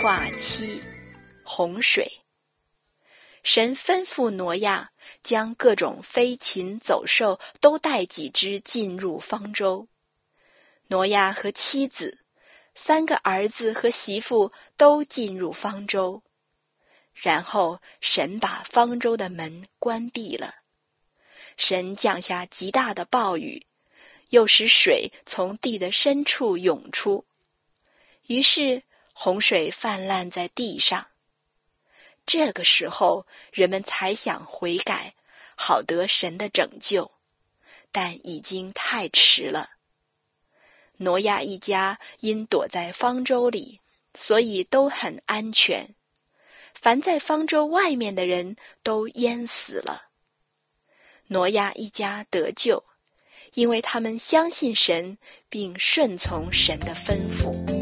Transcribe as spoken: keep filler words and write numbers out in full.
话七，洪水。神吩咐挪亚将各种飞禽走兽都带几只进入方舟。挪亚和妻子、三个儿子和媳妇都进入方舟。然后神把方舟的门关闭了。神降下极大的暴雨，又使水从地的深处涌出。于是洪水泛滥在地上。这个时候，人们才想悔改，好得神的拯救，但已经太迟了。挪亚一家因躲在方舟里，所以都很安全。凡在方舟外面的人都淹死了。挪亚一家得救，因为他们相信神，并顺从神的吩咐。